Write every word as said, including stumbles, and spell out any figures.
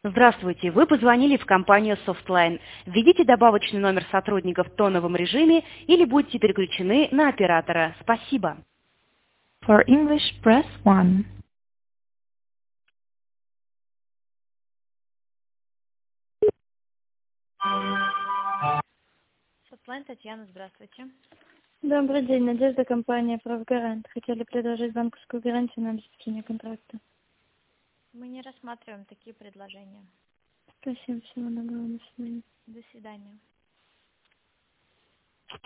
Здравствуйте, вы позвонили в компанию Softline. Введите добавочный номер сотрудника в тоновом режиме или будьте переключены на оператора. Спасибо. For English, press one. Софтлайн, Татьяна, здравствуйте. Добрый день, Надежда, компания «Правгарант». Хотели предложить банковскую гарантию на обеспечение контракта. Мы не рассматриваем такие предложения. Спасибо, всего доброго, до свидания. До свидания.